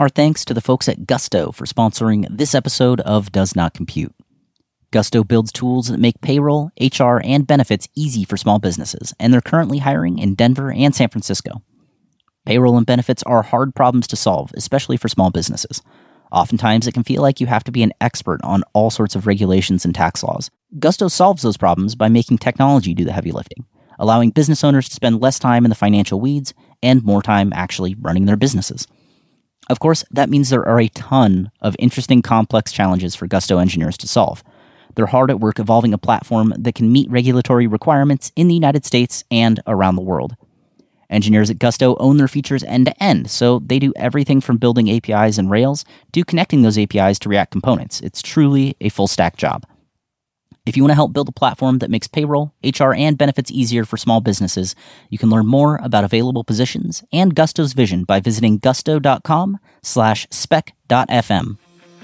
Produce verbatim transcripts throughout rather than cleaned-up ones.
Our thanks to the folks at Gusto for sponsoring this episode of Does Not Compute. Gusto builds tools that make payroll, H R, and benefits easy for small businesses, and they're currently hiring in Denver and San Francisco. Payroll and benefits are hard problems to solve, especially for small businesses. Oftentimes, it can feel like you have to be an expert on all sorts of regulations and tax laws. Gusto solves those problems by making technology do the heavy lifting, allowing business owners to spend less time in the financial weeds and more time actually running their businesses. Of course, that means there are a ton of interesting, complex challenges for Gusto engineers to solve. They're hard at work evolving a platform that can meet regulatory requirements in the United States and around the world. Engineers at Gusto own their features end-to-end, so they do everything from building A P Is and Rails to connecting those A P Is to React components. It's truly a full-stack job. If you want to help build a platform that makes payroll, H R, and benefits easier for small businesses, you can learn more about available positions and Gusto's vision by visiting gusto.com slash spec.fm.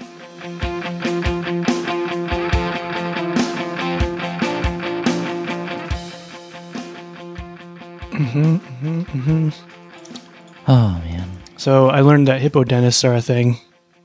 Mm-hmm, mm-hmm, mm-hmm. Oh, man. So I learned that hippodentists are a thing.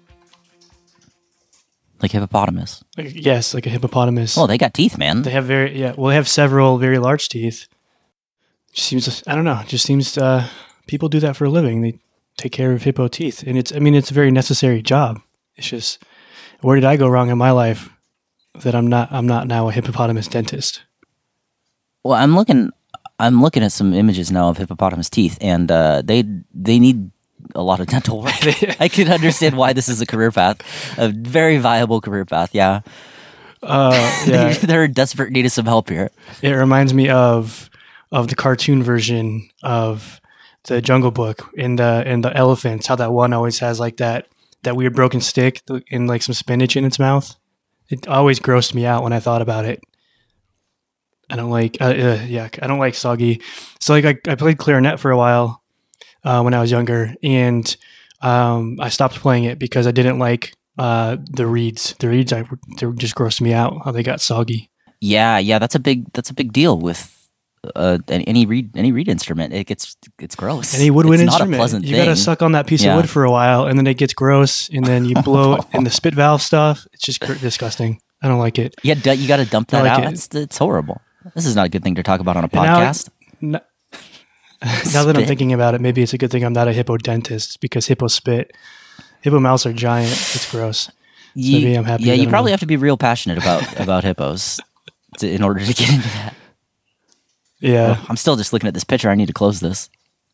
Like hippopotamus. Like, yes, like a hippopotamus. Oh, they got teeth, man. They have very, yeah, well, they have several very large teeth. Seems, I don't know, it just seems uh, people do that for a living. They take care of hippo teeth. And it's, I mean, it's a very necessary job. It's just, where did I go wrong in my life that I'm not, I'm not now a hippopotamus dentist? Well, I'm looking, I'm looking at some images now of hippopotamus teeth, and uh, they, they need a lot of dental work. I can understand why this is a career path, a very viable career path. Yeah, uh, yeah. They're in desperate need of some help here. It reminds me of of the cartoon version of the Jungle Book and the and the elephants. How that one always has like that that weird broken stick and like some spinach in its mouth. It always grossed me out when I thought about it. I don't like, uh, uh, yeah, I don't like soggy. So like I, I played clarinet for a while. Uh, when I was younger, and um, I stopped playing it because I didn't like uh, the reeds. The reeds, I, they just grossed me out. How they got soggy. Yeah, yeah, that's a big that's a big deal with uh, any reed any reed instrument. It gets it's gross. Any woodwind it's instrument, not a pleasant you thing. gotta suck on that piece yeah. of wood for a while, and then it gets gross, and then you blow it in the spit valve stuff. It's just disgusting. I don't like it. Yeah, you got to dump that like out. It. It's it's horrible. This is not a good thing to talk about on a And now- podcast. No, now that I'm thinking about it, maybe it's a good thing I'm not a hippo dentist because hippo spit, hippo mouths are giant. It's gross. You, maybe I'm happy yeah, that you I'm probably not. have to be real passionate about about hippos to, in order to get into that. Yeah, Oh, I'm still just looking at this picture. I need to close this.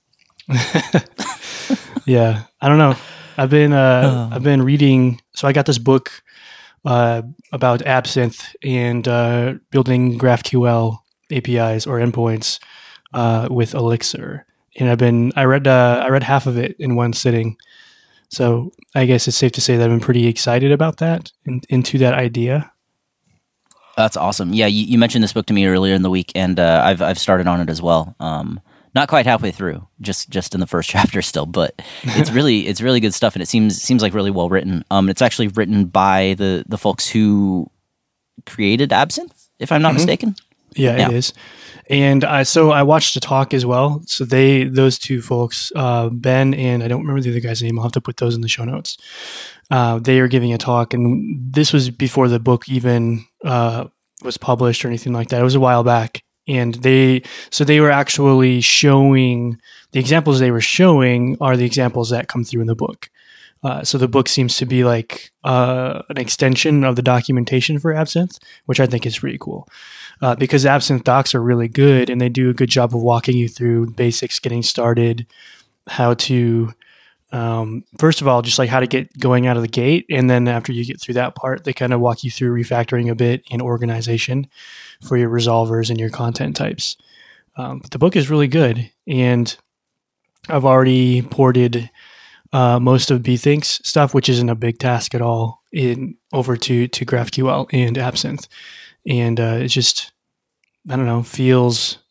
yeah. I don't know. I've been uh, Oh. I've been reading. So I got this book uh, about Absinthe and uh, building GraphQL A P Is or endpoints uh, with Elixir, and I've been I read uh, I read half of it in one sitting. So I guess it's safe to say that I've been pretty excited about that and into that idea. That's awesome. Yeah, you, you mentioned this book to me earlier in the week, and uh, I've I've started on it as well. Um, not quite halfway through, just just in the first chapter still, but it's really it's really good stuff, and it seems seems like really well written. Um, it's actually written by the the folks who created Absinthe, if I'm not Mhm. mistaken. Yeah, Yeah. it is. And I, so I watched the talk as well. So they, those two folks, uh, Ben and I don't remember the other guy's name. I'll have to put those in the show notes. Uh, they are giving a talk, and this was before the book even uh, was published or anything like that. It was a while back, and they so they were actually showing the examples they were showing are the examples that come through in the book. Uh, so the book seems to be like uh, an extension of the documentation for Absinthe, which I think is pretty cool. Uh, because Absinthe docs are really good, and they do a good job of walking you through basics, getting started, how to, um, first of all, just like how to get going out of the gate. And then after you get through that part, they kind of walk you through refactoring a bit and organization for your resolvers and your content types. Um, but the book is really good. And I've already ported uh, most of Bthink's stuff, which isn't a big task at all, in over to, to GraphQL and Absinthe. And uh, it just, I don't know, feels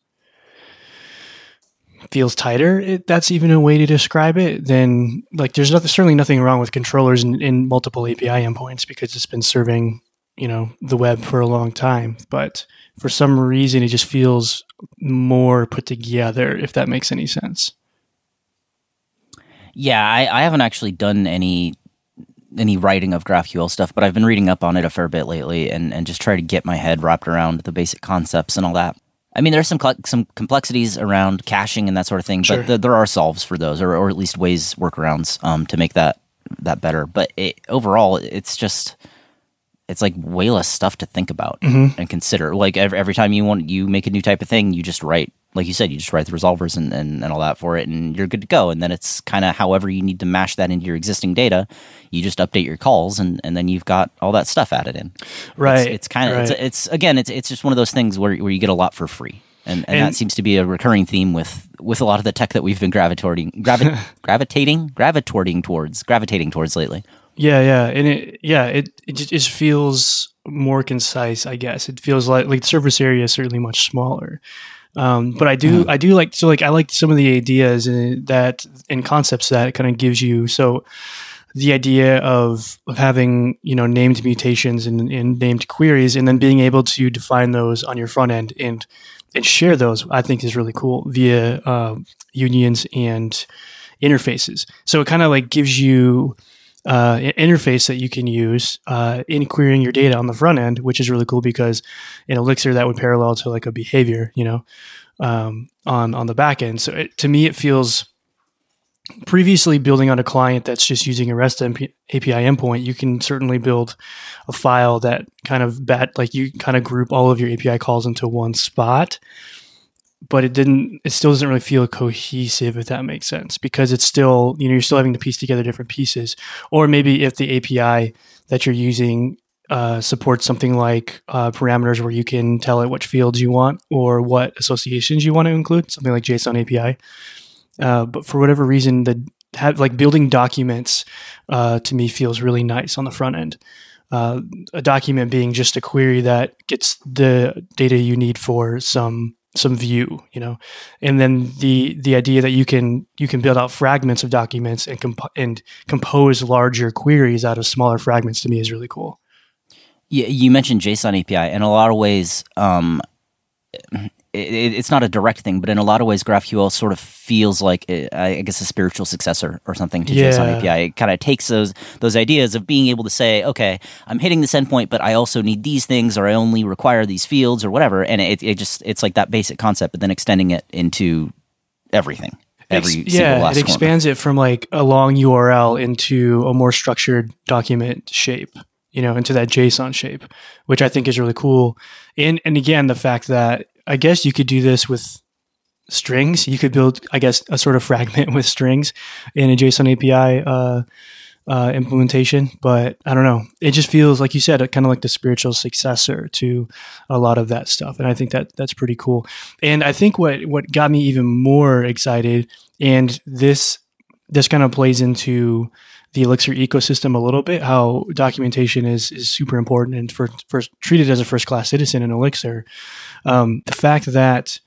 feels tighter. It, that's even a way to describe it. Then, like, there's nothing, certainly nothing wrong with controllers in, in multiple A P I endpoints because it's been serving, you know, the web for a long time. But for some reason, it just feels more put together, if that makes any sense. Yeah, I, I haven't actually done any any writing of GraphQL stuff, but I've been reading up on it a fair bit lately, and, and just try to get my head wrapped around the basic concepts and all that. I mean, there's some cl- some complexities around caching and that sort of thing, Sure. but th- there are solves for those, or, or at least ways, workarounds um, to make that that better. But it, overall, it's just it's like way less stuff to think about Mm-hmm. and consider. Like every, every time you want you make a new type of thing, you just write, like you said, you just write the resolvers and, and, and all that for it, and you're good to go. And then it's kind of however you need to mash that into your existing data, you just update your calls, and, and then you've got all that stuff added in. Right. It's, it's kind of right. it's, it's again it's it's just one of those things where where you get a lot for free, and and, And- that seems to be a recurring theme with with a lot of the tech that we've been gravitating gravi- gravitating gravitating towards gravitating towards lately. Yeah, yeah, and it yeah it it just, it feels more concise, I guess. It feels like like the surface area is certainly much smaller. Um, but I do Mhm. I do like so like I like some of the ideas in, that and concepts that it kind of gives you. So the idea of of having, you know, named mutations and, and named queries, and then being able to define those on your front end and and share those, I think is really cool via uh, unions and interfaces. So it kind of like gives you uh, an interface that you can use uh, in querying your data on the front end, which is really cool because in Elixir that would parallel to like a behavior, you know, um, on on the back end. So it, to me, it feels previously building on a client that's just using a REST A P I endpoint. You can certainly build a file that kind of bat like you kind of group all of your A P I calls into one spot. But it didn't. It still doesn't really feel cohesive, if that makes sense, because it's still, you know, you're still having to piece together different pieces. Or maybe if the A P I that you're using uh, supports something like uh, parameters where you can tell it which fields you want or what associations you want to include, something like JSON A P I. Uh, but for whatever reason, the have, like building documents uh, to me feels really nice on the front end. Uh, a document being just a query that gets the data you need for some. some view, you know, and then the the idea that you can you can build out fragments of documents and comp- and compose larger queries out of smaller fragments to me is really cool. You, you mentioned JSON A P I. In a lot of ways, um, it, it's not a direct thing, but in a lot of ways, GraphQL sort of feels like, a, I guess, a spiritual successor or something to Yeah. JSON A P I. It kind of takes those those ideas of being able to say, okay, I'm hitting this endpoint, but I also need these things, or I only require these fields, or whatever. And it, it just it's like that basic concept, but then extending it into everything. Every Ex- single yeah, last it corner. expands it from like a long U R L into a more structured document shape, you know, into that JSON shape, which I think is really cool. And and again, the fact that I guess you could do this with strings. You could build, I guess, a sort of fragment with strings in a JSON A P I uh, uh, implementation. But I don't know. It just feels, like you said, kind of like the spiritual successor to a lot of that stuff. And I think that that's pretty cool. And I think what what got me even more excited, and this this kind of plays into the Elixir ecosystem a little bit, how documentation is is super important and for, for treated as a first class citizen in Elixir. Um, the fact that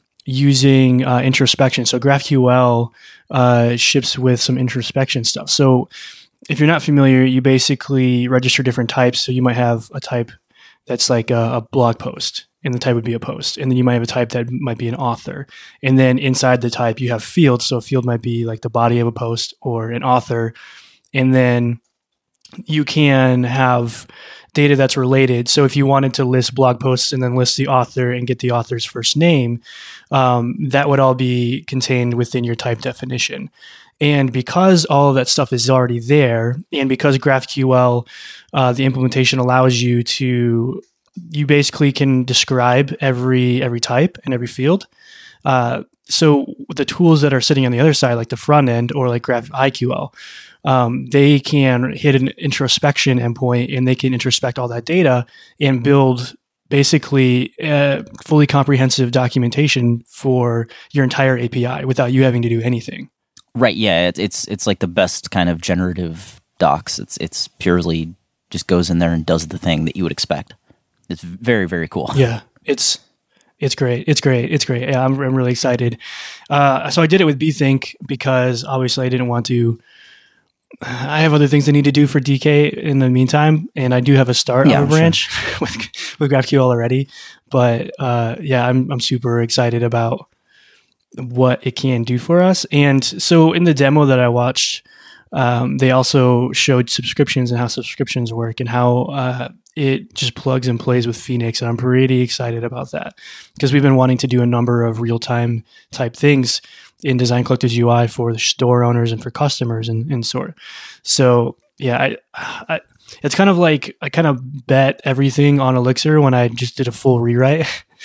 using uh, introspection, so GraphQL uh, ships with some introspection stuff. So if you're not familiar, you basically register different types. So you might have a type that's like a, a blog post, and the type would be a post. And then you might have a type that might be an author. And then inside the type, you have fields. So a field might be like the body of a post or an author. And then you can have data that's related. So if you wanted to list blog posts and then list the author and get the author's first name, um, that would all be contained within your type definition. And because all of that stuff is already there, and because GraphQL, uh, the implementation allows you to, you basically can describe every every type and every field. Uh, so the tools that are sitting on the other side, like the front end or like GraphIQL, um, they can hit an introspection endpoint and they can introspect all that data and build basically a fully comprehensive documentation for your entire A P I without you having to do anything. Right, yeah, it's it's it's like the best kind of generative docs. It's it's purely just goes in there and does the thing that you would expect. It's very, very cool. Yeah, it's it's great. It's great. It's great. Yeah, I'm I'm really excited. Uh, so I did it with bthink because obviously I didn't want to. I have other things I need to do for D K in the meantime, and I do have a start Yeah, on a sure. branch with with GraphQL already. But uh, yeah, I'm I'm super excited about what it can do for us. And so in the demo that I watched, um, they also showed subscriptions and how subscriptions work and how uh, it just plugs and plays with Phoenix. And I'm pretty excited about that because we've been wanting to do a number of real-time type things in Design Collective's U I for the store owners and for customers and, and sort. So yeah, I, I, it's kind of like I kind of bet everything on Elixir when I just did a full rewrite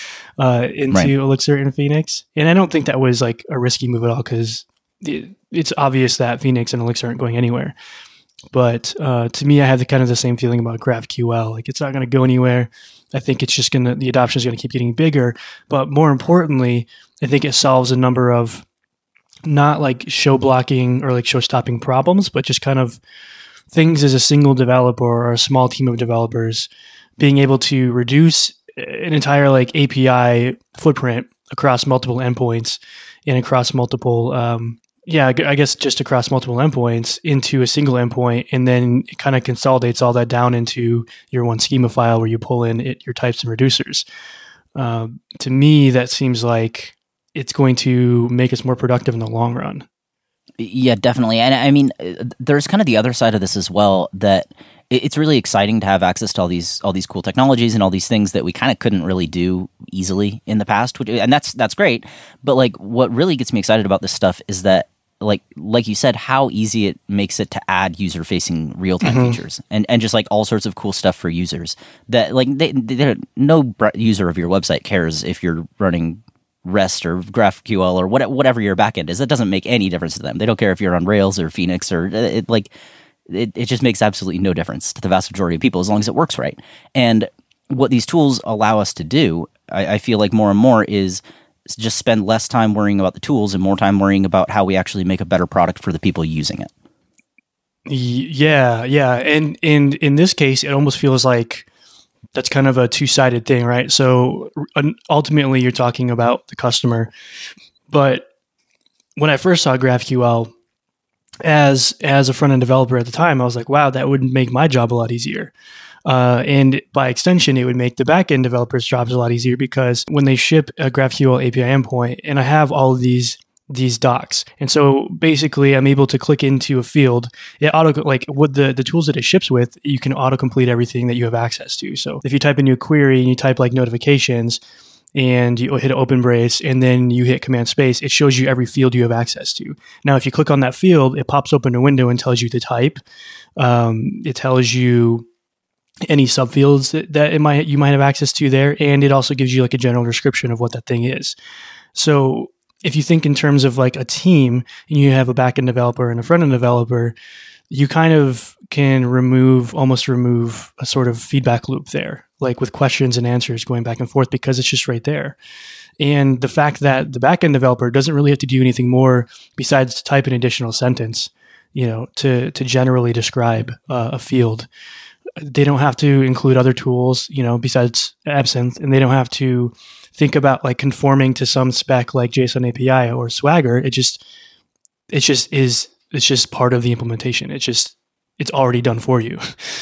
uh, into right. Elixir in Phoenix. And I don't think that was like a risky move at all because it, it's obvious that Phoenix and Elixir aren't going anywhere. But uh, to me, I have the kind of the same feeling about GraphQL. Like it's not going to go anywhere. I think it's just going to, the adoption is going to keep getting bigger. But more importantly, I think it solves a number of not like show blocking or like show stopping problems, but just kind of things as a single developer or a small team of developers being able to reduce an entire like A P I footprint across multiple endpoints and across multiple, um, yeah, I guess just across multiple endpoints into a single endpoint. And then it kind of consolidates all that down into your one schema file where you pull in it, your types and reducers. Um, to me, that seems like it's going to make us more productive in the long run. Yeah, definitely. And I mean, there's kind of the other side of this as well, that it's really exciting to have access to all these all these cool technologies and all these things that we kind of couldn't really do easily in the past. And that's that's great. But like, what really gets me excited about this stuff is that, like like you said, how easy it makes it to add user-facing real-time mm-hmm. features and, and just like all sorts of cool stuff for users that like they, they no user of your website cares if you're running REST or GraphQL or what, whatever your backend is. It doesn't make any difference to them. They don't care if you're on Rails or Phoenix or it, like it, it just makes absolutely no difference to the vast majority of people as long as it works right. And what these tools allow us to do, I, I feel like more and more, is just spend less time worrying about the tools and more time worrying about how we actually make a better product for the people using it. Yeah, yeah. And, and in this case, it almost feels like that's kind of a two-sided thing, right? So ultimately, you're talking about the customer. But when I first saw GraphQL as as a front-end developer at the time, I was like, wow, that would make my job a lot easier. Uh, and by extension, it would make the back-end developers' jobs a lot easier because when they ship a GraphQL A P I endpoint, and I have all of these these docs. And so basically I'm able to click into a field. It auto, like what the, the tools that it ships with, you can autocomplete everything that you have access to. So if you type a new query and you type like notifications and you hit open brace and then you hit command space, it shows you every field you have access to. Now, if you click on that field, it pops open a window and tells you to type. Um, it tells you any subfields that, that it might you might have access to there. And it also gives you like a general description of what that thing is. So if you think in terms of like a team and you have a backend developer and a front-end developer, you kind of can remove, almost remove a sort of feedback loop there, like with questions and answers going back and forth because it's just right there. And the fact that the backend developer doesn't really have to do anything more besides to type an additional sentence, you know, to, to generally describe uh, a field. They don't have to include other tools, you know, besides Absinthe, and they don't have to think about like conforming to some spec like JSON A P I or Swagger. It just, it just is, it's just part of the implementation. It's just, it's already done for you.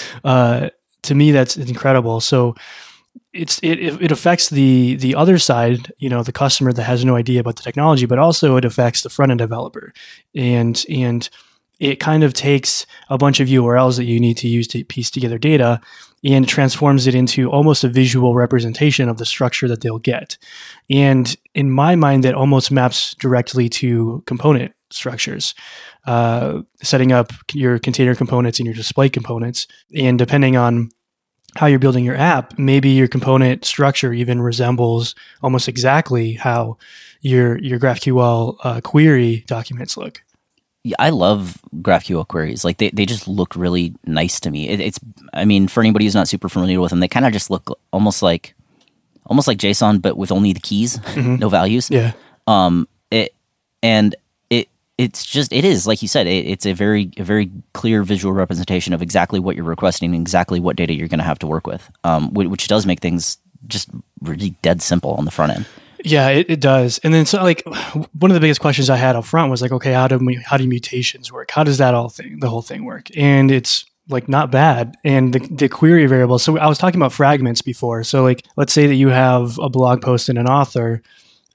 Uh, to me, that's incredible. So it's, it, it affects the, the other side, you know, the customer that has no idea about the technology, but also it affects the front-end developer. And, and it kind of takes a bunch of U R Ls that you need to use to piece together data and transforms it into almost a visual representation of the structure that they'll get. And in my mind, that almost maps directly to component structures, uh, setting up your container components and your display components. And depending on how you're building your app, maybe your component structure even resembles almost exactly how your, your GraphQL uh, query documents look. Yeah, I love GraphQL queries. Like they, they just look really nice to me. It, it's, I mean, for anybody who's not super familiar with them, they kind of just look almost like, almost like JSON, but with only the keys, mm-hmm. no values. Yeah. Um. It and it it's just it is like you said. It, it's a very a very clear visual representation of exactly what you're requesting and exactly what data you're going to have to work with. Um. Which does make things just really dead simple on the front end. Yeah, it, it does. And then so like one of the biggest questions I had up front was like, okay, how do we, how do mutations work? How does that all thing, the whole thing work? And it's like not bad. And the, the query variables. So I was talking about fragments before. So like, let's say that you have a blog post and an author,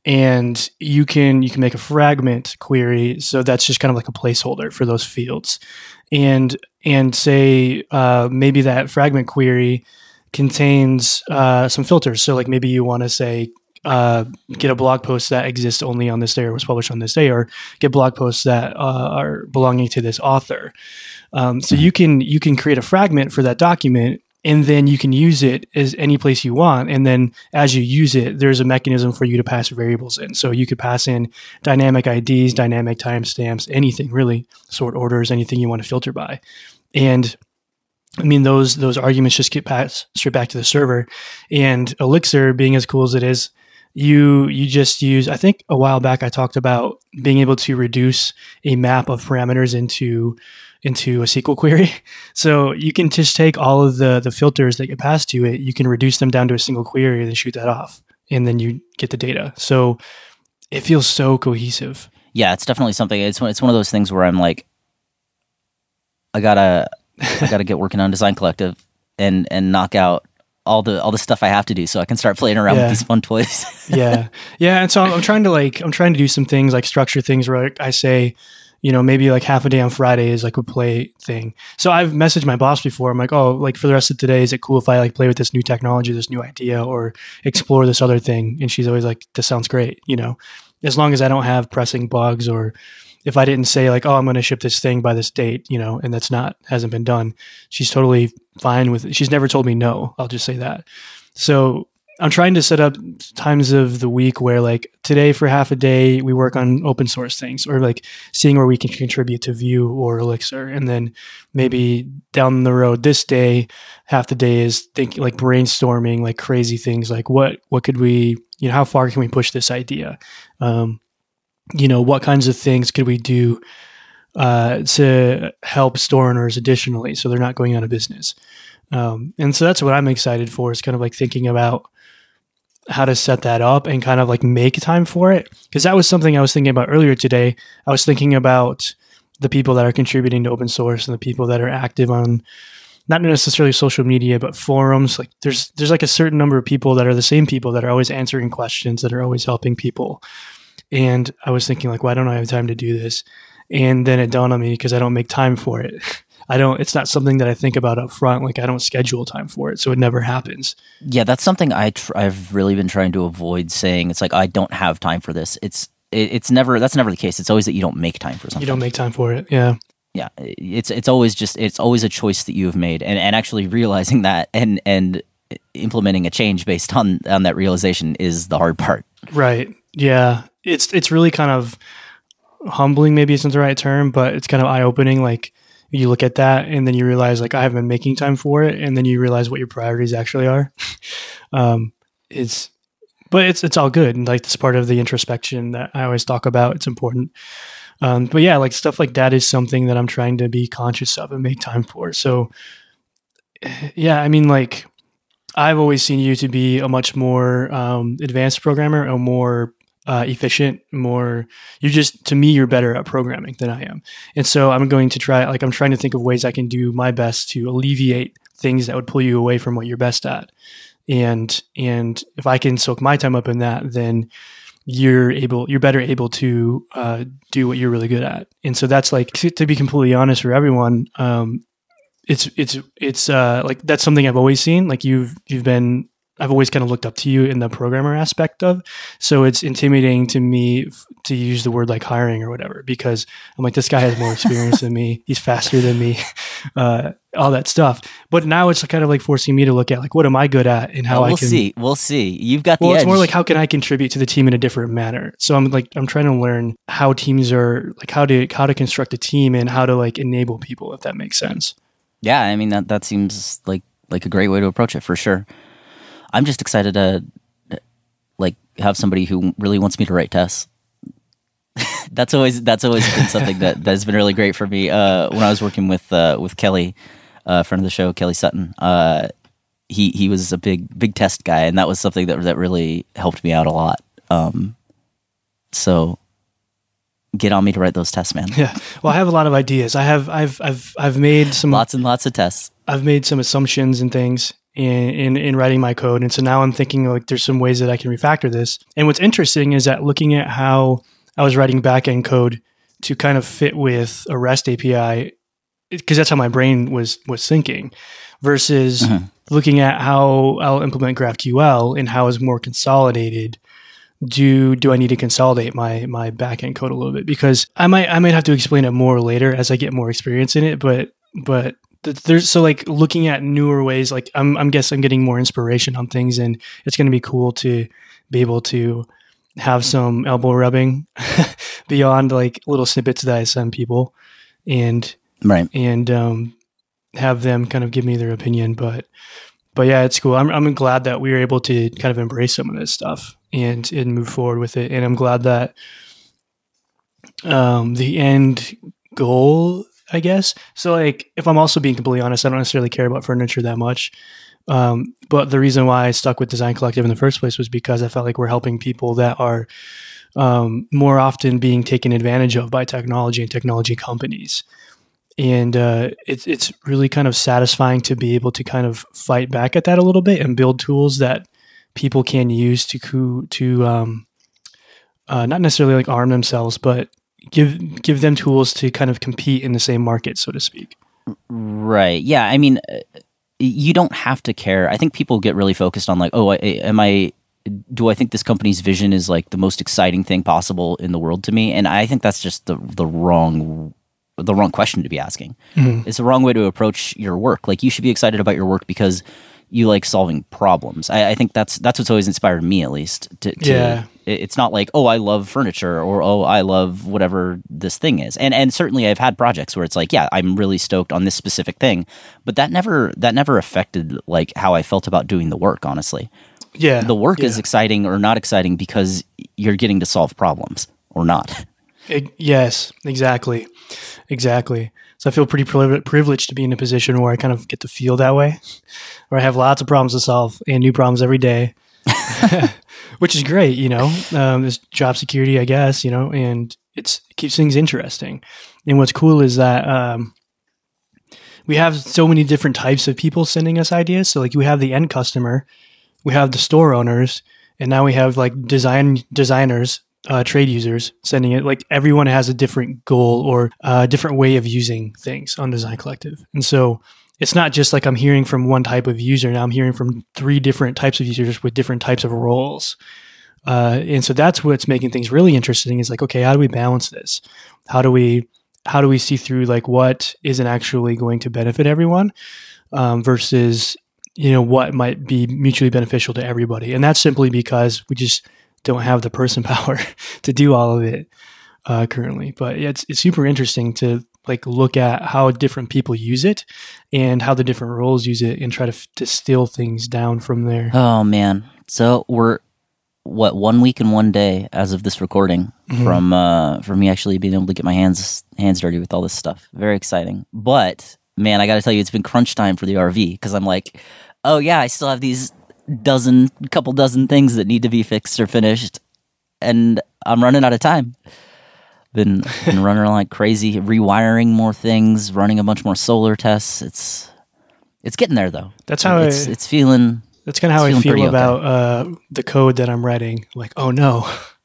and you can you can make a fragment query. So that's just kind of like a placeholder for those fields, and and say uh, maybe that fragment query contains uh, some filters. So like maybe you want to say uh, get a blog post that exists only on this day or was published on this day, or get blog posts that uh, are belonging to this author. Um, so you can you can create a fragment for that document, and then you can use it as any place you want. And then as you use it, there's a mechanism for you to pass variables in. So you could pass in dynamic I Ds, dynamic timestamps, anything really, sort orders, anything you want to filter by. And I mean, those those arguments just get passed straight back to the server. And Elixir, being as cool as it is, you you just use, I think a while back I talked about being able to reduce a map of parameters into into a S Q L query. So you can just take all of the the filters that get passed to it, you can reduce them down to a single query and then shoot that off. And then you get the data. So it feels so cohesive. Yeah, it's definitely something. It's one, it's one of those things where I'm like, I gotta I gotta get working on Design Collective and and knock out all the all the stuff I have to do so I can start playing around yeah. with these fun toys. yeah, yeah. And so I'm, I'm trying to like I'm trying to do some things like structure things where I say, you know, maybe like half a day on Friday is like a play thing. So I've messaged my boss before. I'm like, oh, like for the rest of today, is it cool if I like play with this new technology, this new idea, or explore this other thing? And she's always like, this sounds great, you know, as long as I don't have pressing bugs, or if I didn't say like, oh, I'm going to ship this thing by this date, you know, and that's not, hasn't been done. She's totally fine with it. She's never told me no. I'll just say that. So I'm trying to set up times of the week where like today for half a day, we work on open source things, or like seeing where we can contribute to Vue or Elixir. And then maybe down the road this day, half the day is thinking like brainstorming, like crazy things. Like what, what could we, you know, how far can we push this idea? Um, you know, what kinds of things could we do uh, to help store owners additionally so they're not going out of business? Um, and so that's what I'm excited for, is kind of like thinking about how to set that up and kind of like make time for it. Because that was something I was thinking about earlier today. I was thinking about the people that are contributing to open source and the people that are active on not necessarily social media, but forums. Like there's there's like a certain number of people that are the same people that are always answering questions, that are always helping people. And I was thinking like, why don't I have time to do this? And then it dawned on me, because I don't make time for it. I don't, it's not something that I think about up front. Like I don't schedule time for it. So it never happens. Yeah. That's something I tr- I've really been trying to avoid saying. It's like, I don't have time for this. It's, it, it's never, that's never the case. It's always that you don't make time for something. You don't make time for it. Yeah. Yeah. It's, it's always just, it's always a choice that you have made, and, and actually realizing that and, and implementing a change based on, on that realization is the hard part. Right. Yeah. It's, it's really kind of humbling, maybe isn't the right term, but it's kind of eye-opening. Like you look at that and then you realize like I haven't been making time for it, and then you realize what your priorities actually are. um, it's, but it's it's all good, and like it's part of the introspection that I always talk about. It's important. Um, but yeah, like stuff like that is something that I'm trying to be conscious of and make time for. So yeah, I mean, like I've always seen you to be a much more um, advanced programmer, a more Uh, efficient, more, you're just, to me, you're better at programming than I am. And so I'm going to try, like, I'm trying to think of ways I can do my best to alleviate things that would pull you away from what you're best at. And, and if I can soak my time up in that, then you're able, you're better able to uh, do what you're really good at. And so that's like, to, to be completely honest for everyone, um, it's, it's, it's uh, like, that's something I've always seen. Like you've, you've been, I've always kind of looked up to you in the programmer aspect of, so it's intimidating to me f- to use the word like hiring or whatever, because I'm like, this guy has more experience than me. He's faster than me, uh, all that stuff. But now it's kind of like forcing me to look at like, what am I good at and how well, we'll I can see. We'll see. You've got the well, edge. It's more like, how can I contribute to the team in a different manner? So I'm like, I'm trying to learn how teams are like, how to, how to construct a team and how to like enable people, if that makes sense. Yeah. I mean, that, that seems like, like a great way to approach it for sure. I'm just excited to like have somebody who really wants me to write tests. that's always that's always been something that that's been really great for me. Uh, when I was working with uh, with Kelly, uh, friend of the show, Kelly Sutton, uh, he he was a big big test guy, and that was something that that really helped me out a lot. Um, so get on me to write those tests, man. Yeah. Well, I have a lot of ideas. I have I've I've I've made some lots and lots of tests. I've made some assumptions and things. in, in, in writing my code. And so now I'm thinking like there's some ways that I can refactor this. And what's interesting is that looking at how I was writing backend code to kind of fit with a REST A P I, because that's how my brain was was thinking, versus mm-hmm. looking at how I'll implement GraphQL and how it's more consolidated. Do do I need to consolidate my my backend code a little bit? Because I might I might have to explain it more later as I get more experience in it. But but there's so like looking at newer ways. Like I'm I'm guess I'm getting more inspiration on things, and it's going to be cool to be able to have some elbow rubbing beyond like little snippets that I send people, and right and um, have them kind of give me their opinion. But but yeah, it's cool. I'm I'm glad that we were able to kind of embrace some of this stuff and and move forward with it. And I'm glad that um, the end goal, I guess. So like, if I'm also being completely honest, I don't necessarily care about furniture that much. Um, but the reason why I stuck with Design Collective in the first place was because I felt like we're helping people that are um, more often being taken advantage of by technology and technology companies. And uh, it's it's really kind of satisfying to be able to kind of fight back at that a little bit and build tools that people can use to to um, uh, not necessarily like arm themselves, but give give them tools to kind of compete in the same market, so to speak. Right. Yeah. I mean, you don't have to care. I think people get really focused on like, oh, am I? Do I think this company's vision is like the most exciting thing possible in the world to me? And I think that's just the the wrong. the wrong question to be asking. Mm-hmm. It's the wrong way to approach your work. Like you should be excited about your work because you like solving problems. I, I think that's that's what's always inspired me, at least. To, to, yeah. It's not like, oh, I love furniture or, oh, I love whatever this thing is. And and certainly I've had projects where it's like, yeah, I'm really stoked on this specific thing. But that never that never affected like how I felt about doing the work, honestly. Yeah. The work yeah. is exciting or not exciting because you're getting to solve problems or not. It, yes, exactly. Exactly. So I feel pretty priv- privileged to be in a position where I kind of get to feel that way, where I have lots of problems to solve and new problems every day, which is great, you know. Um, there's job security, I guess, you know, and it's, it keeps things interesting. And what's cool is that um, we have so many different types of people sending us ideas. So like we have the end customer, we have the store owners, and now we have like design designers, Uh, trade users sending it. Like everyone has a different goal or a different way of using things on Design Collective. And so it's not just like I'm hearing from one type of user. Now I'm hearing from three different types of users with different types of roles. Uh, and so that's what's making things really interesting is like, okay, how do we balance this? How do we, how do we see through like what isn't actually going to benefit everyone um, versus, you know, what might be mutually beneficial to everybody? And that's simply because we just don't have the person power to do all of it uh, currently. But yeah, it's it's super interesting to like look at how different people use it and how the different roles use it and try to f- distill things down from there. Oh man. So we're what one week and one day as of this recording mm-hmm. from uh, from me actually being able to get my hands hands dirty with all this stuff. Very exciting. But man, I got to tell you, it's been crunch time for the R V because I'm like, oh yeah, I still have these dozen, couple dozen things that need to be fixed or finished, and I'm running out of time. Been been running around like crazy, rewiring more things, running a bunch more solar tests. It's it's getting there though. That's how it's I, it's feeling. That's kind of how I feel about okay. uh, the code that I'm writing. Like, oh no,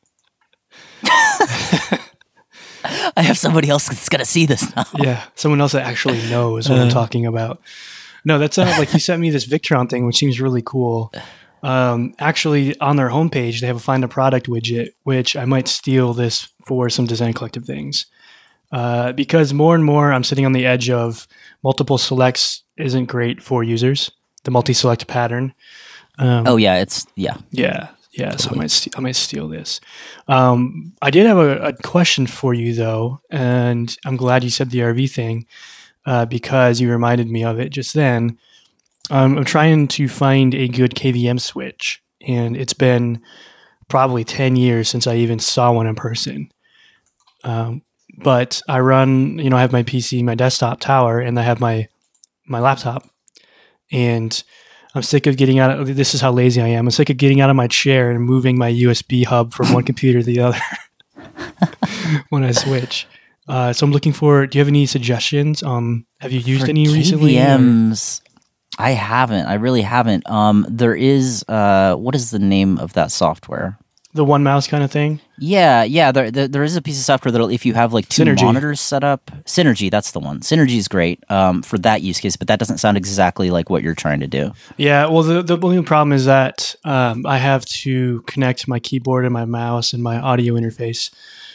I have somebody else that's gonna see this now. Yeah, someone else that actually knows what uh, I'm talking about. No, that's uh, like you sent me this Victron thing, which seems really cool. Um, actually, on their homepage, they have a Find a Product widget, which I might steal this for some Design Collective things. Uh, because more and more, I'm sitting on the edge of multiple selects isn't great for users. The multi-select pattern. Um, oh yeah, it's yeah, yeah, yeah. Totally. So I might st- I might steal this. Um, I did have a, a question for you though, and I'm glad you said the R V thing. Uh, because you reminded me of it just then. Um, I'm trying to find a good K V M switch, and it's been probably ten years since I even saw one in person. Um, but I run, you know, I have my P C, my desktop tower, and I have my my laptop. And I'm sick of getting out of, this is how lazy I am. I'm sick of getting out of my chair and moving my U S B hub from one computer to the other when I switch. Uh, so I'm looking for, do you have any suggestions? Um, have you used for any recently? K V Ms, I haven't. I really haven't. Um, there is. Uh, what is the name of that software? The one mouse kind of thing. Yeah, yeah. There, there, there is a piece of software that'll, if you have like two Synergy. monitors set up, Synergy. That's the one. Synergy is great um, for that use case, but that doesn't sound exactly like what you're trying to do. Yeah. Well, the the only problem is that um, I have to connect my keyboard and my mouse and my audio interface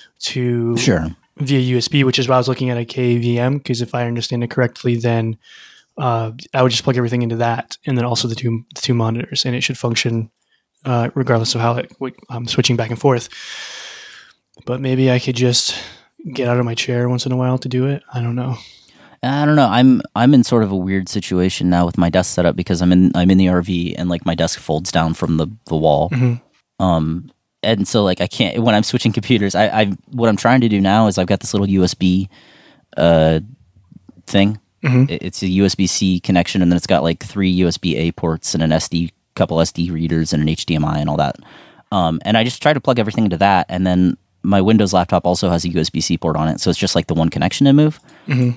to Sure. via U S B, which is why I was looking at a K V M. Because if I understand it correctly, then uh, I would just plug everything into that, and then also the two the two monitors, and it should function uh, regardless of how it, I'm switching back and forth. But maybe I could just get out of my chair once in a while to do it. I don't know. I don't know. I'm I'm in sort of a weird situation now with my desk setup because I'm in I'm in the R V and like my desk folds down from the the wall. Mm-hmm. Um, and so like I can't when I'm switching computers. I I what I'm trying to do now is I've got this little U S B uh thing. Mm-hmm. It's a U S B C connection, and then it's got like three U S B A ports and an S D, couple S D readers, and an H D M I and all that. Um, and I just try to plug everything into that, and then my Windows laptop also has a U S B C port on it, so it's just like the one connection to move. Mm-hmm.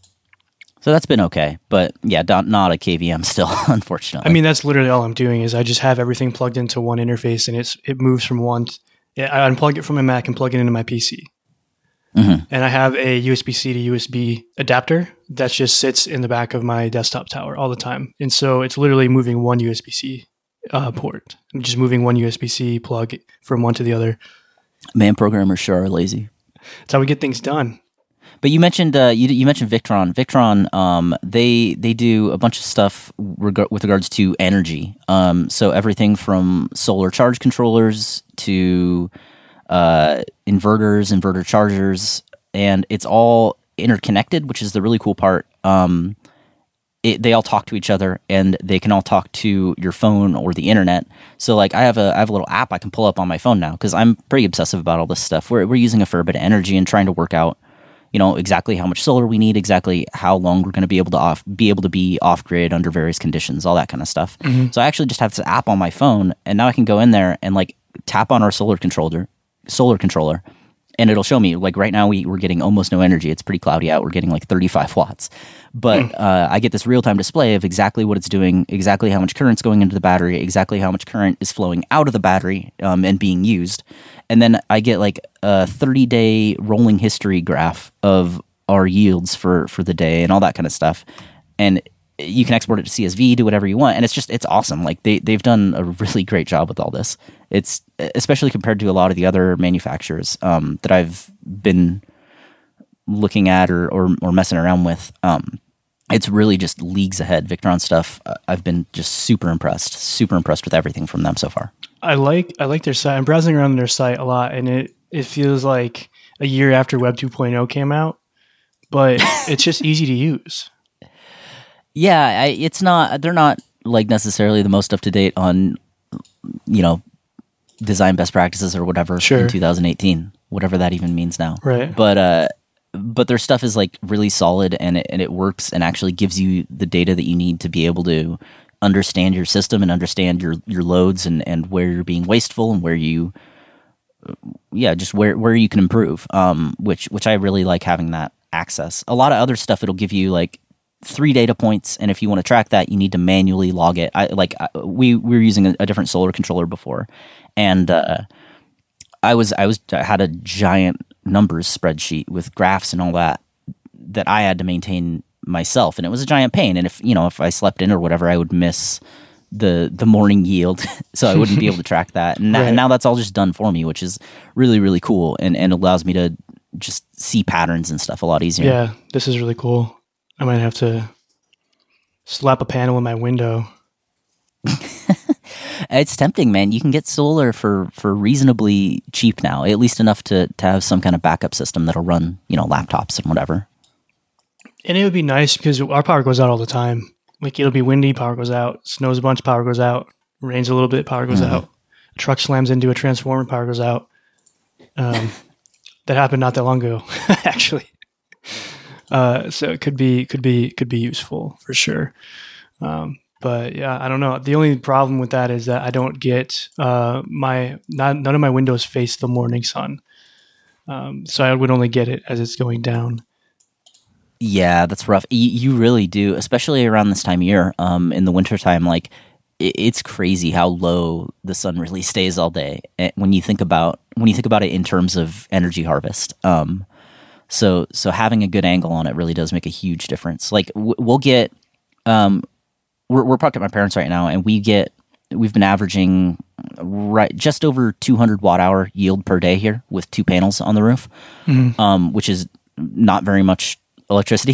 So that's been okay, but yeah, not, not a K V M still, unfortunately. I mean, that's literally all I'm doing is I just have everything plugged into one interface, and it's it moves from one. T- yeah, I unplug it from my Mac and plug it into my P C. Mm-hmm. And I have a U S B C to U S B adapter that just sits in the back of my desktop tower all the time. And so it's literally moving one U S B C uh, port. I'm just moving one U S B C plug from one to the other. Man, programmers sure are lazy. That's how we get things done. But you mentioned uh, you you mentioned Victron. Victron, um, they they do a bunch of stuff reg- with regards to energy. Um, so everything from solar charge controllers to uh, inverters, inverter chargers, and it's all interconnected, which is the really cool part. Um, it, they all talk to each other, and they can all talk to your phone or the internet. So, like, I have a I have a little app I can pull up on my phone now because I'm pretty obsessive about all this stuff. We're we're using a fair bit of energy and trying to work out, you know, exactly how much solar we need, exactly how long we're going to be able to off be able to be off grid under various conditions, all that kind of stuff. Mm-hmm. So I actually just have this app on my phone, and now I can go in there and like tap on our solar controller. solar controller, and it'll show me, like right now we, we're getting almost no energy. It's pretty cloudy out. We're getting like thirty-five watts. But mm. uh, I get this real-time display of exactly what it's doing, exactly how much current's going into the battery, exactly how much current is flowing out of the battery um, and being used. And then I get like a thirty-day rolling history graph of our yields for, for the day and all that kind of stuff. And you can export it to C S V, do whatever you want, and it's just it's awesome. Like they they've done a really great job with all this. It's especially compared to a lot of the other manufacturers um, that I've been looking at or or, or messing around with. Um, it's really just leagues ahead. Victron stuff. Uh, I've been just super impressed, super impressed with everything from them so far. I like I like their site. I'm browsing around their site a lot, and it it feels like a year after Web two point oh came out, but it's just easy to use. Yeah, I, it's not. They're not like necessarily the most up to date on, you know, design best practices or whatever sure. in two thousand eighteen, whatever that even means now. Right. But uh, but their stuff is like really solid, and it and it works and actually gives you the data that you need to be able to understand your system and understand your your loads and and where you're being wasteful and where you, yeah, just where where you can improve. Um, which which I really like having that access. A lot of other stuff it'll give you like three data points, and if you want to track that, you need to manually log it. I like I, we, we were using a, a different solar controller before, and uh, I was I was I had a giant numbers spreadsheet with graphs and all that that I had to maintain myself, and it was a giant pain. And if you know if I slept in or whatever, I would miss the the morning yield, so I wouldn't be able to track that. And, right. now, and now that's all just done for me, which is really really cool, and and allows me to just see patterns and stuff a lot easier. Yeah, this is really cool. I might have to slap a panel in my window. It's tempting, man. You can get solar for, for reasonably cheap now, at least enough to, to have some kind of backup system that'll run, you know, laptops and whatever. And it would be nice because our power goes out all the time. Like it'll be windy, power goes out. Snows a bunch, power goes out. Rains a little bit, power goes mm-hmm. out. A truck slams into a transformer, power goes out. Um, that happened not that long ago, actually. Uh, so it could be could be could be useful for sure. Um, but yeah, I don't know. The only problem with that is that I don't get uh, my not, none of my windows face the morning sun, um, so I would only get it as it's going down. Yeah, that's rough. You, you really do, especially around this time of year. Um, in the wintertime, like it, it's crazy how low the sun really stays all day. eh, When you think about when you think about it in terms of energy harvest. Um, so so having a good angle on it really does make a huge difference. Like w- we'll get, um, we're we're parked at my parents right now, and we get we've been averaging right just over two hundred watt hour yield per day here with two panels on the roof, Mhm. um, which is not very much electricity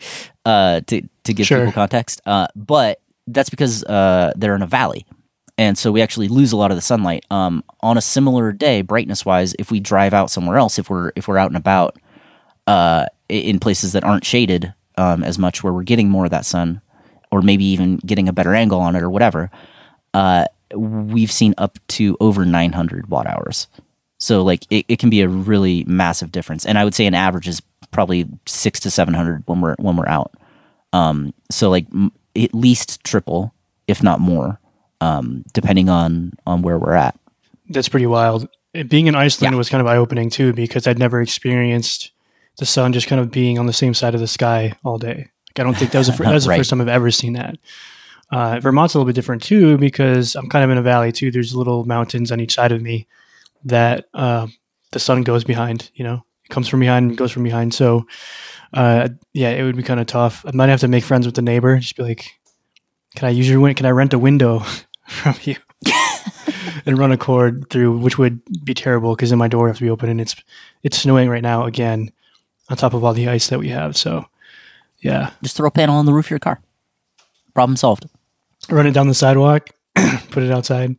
uh, to to give Sure. people context. Uh, but that's because uh, they're in a valley, and so we actually lose a lot of the sunlight. Um, on a similar day, brightness wise, if we drive out somewhere else, if we're if we're out and about uh, i- in places that aren't shaded um, as much, where we're getting more of that sun, or maybe even getting a better angle on it or whatever, uh, we've seen up to over nine hundred watt hours. So like it, it can be a really massive difference, and I would say an average is probably six to seven hundred when we're when we're out. Um, so like m- at least triple, if not more, um, depending on on where we're at. That's pretty wild. It- Being in Iceland Yeah. was kind of eye opening too, because I'd never experienced the sun just kind of being on the same side of the sky all day. Like I don't think that was the, fir- that was the Right. first time I've ever seen that. Uh, Vermont's a little bit different too, because I'm kind of in a valley too. There's little mountains on each side of me that uh, the sun goes behind. You know, it comes from behind and goes from behind. So uh, yeah, it would be kind of tough. I might have to make friends with the neighbor. Just be like, "Can I use your win? Can I rent a window from you?" and run a cord through, which would be terrible because then my door would have to be open, and it's it's snowing right now again, on top of all the ice that we have. So yeah, Just throw a panel on the roof of your car. Problem solved. run it down the sidewalk, put it outside.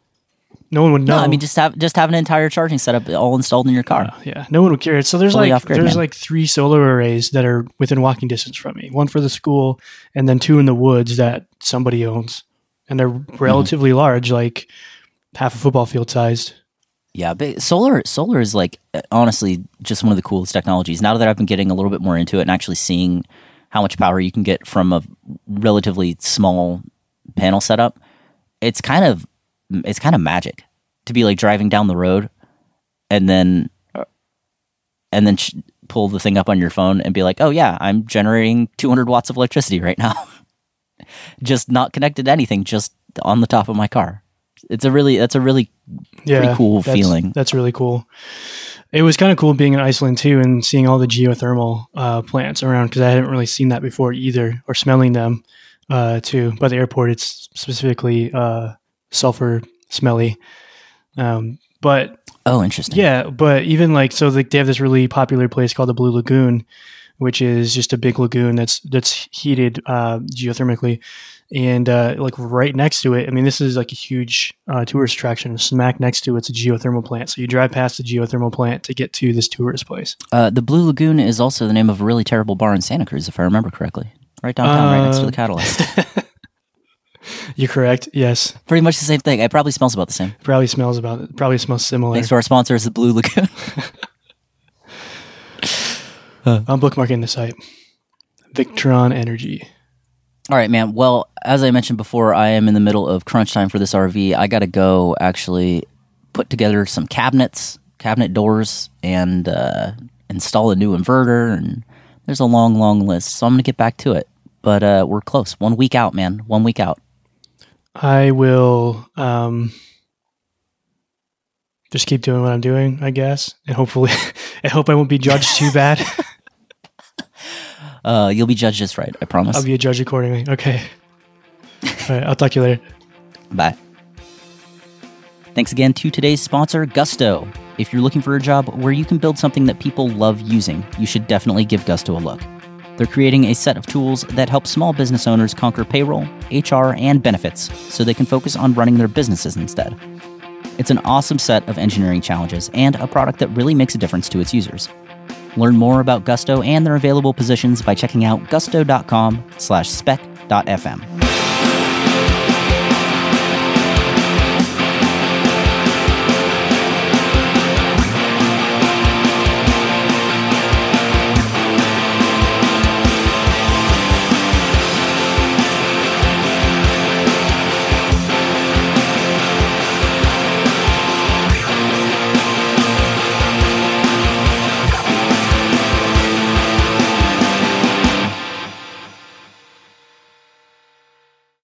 No one would know. No, I mean just have just have an entire charging setup all installed in your car. yeah, no one would care. So there's Fully like off-grid, there's man. like three solar arrays that are within walking distance from me. One for the school, and then two in the woods that somebody owns, and they're relatively Mm-hmm. large, like half a football field sized. Yeah, but solar solar is like uh, honestly just one of the coolest technologies. Now that I've been getting a little bit more into it and actually seeing how much power you can get from a relatively small panel setup, it's kind of it's kind of magic to be like driving down the road and then and then sh- pull the thing up on your phone and be like, "Oh yeah, I'm generating two hundred watts of electricity right now." Just not connected to anything, just on the top of my car. It's a really that's a really pretty cool that's, feeling. That's really cool. It was kind of cool being in Iceland too and seeing all the geothermal uh, plants around, because I hadn't really seen that before either, or smelling them uh, too. By the airport, it's specifically uh, sulfur smelly. Um, but Oh, interesting. yeah, but even like so, like they have this really popular place called the Blue Lagoon, which is just a big lagoon that's that's heated uh, geothermically, and uh, like right next to it. I mean, this is like a huge uh, tourist attraction. Smack next to it's a geothermal plant. So you drive past the geothermal plant to get to this tourist place. Uh, the Blue Lagoon is also the name of a really terrible bar in Santa Cruz, if I remember correctly. Right downtown, right next to Uh, the Catalyst. You're correct. Yes, Pretty much the same thing. It probably smells about the same. probably smells about it. Probably smells similar. Thanks to our sponsors, the Blue Lagoon. I'm bookmarking the site. Victron Energy. All right, man. Well, as I mentioned before, I am in the middle of crunch time for this R V. I got to go actually put together some cabinets, cabinet doors, and uh, install a new inverter. And there's a long, long list. So I'm going to get back to it. But uh, we're close. One week out, man. One week out. I will um, just keep doing what I'm doing, I guess, and hopefully, I hope I won't be judged too bad. Uh, you'll be judged just right. I promise. I'll be a judge accordingly. Okay. All right. I'll talk to you later. Bye. Thanks again to today's sponsor, Gusto. If you're looking for a job where you can build something that people love using, you should definitely give Gusto a look. They're creating a set of tools that help small business owners conquer payroll, H R, and benefits so they can focus on running their businesses instead. It's an awesome set of engineering challenges and a product that really makes a difference to its users. Learn more about Gusto and their available positions by checking out gusto.com slash spec.fm.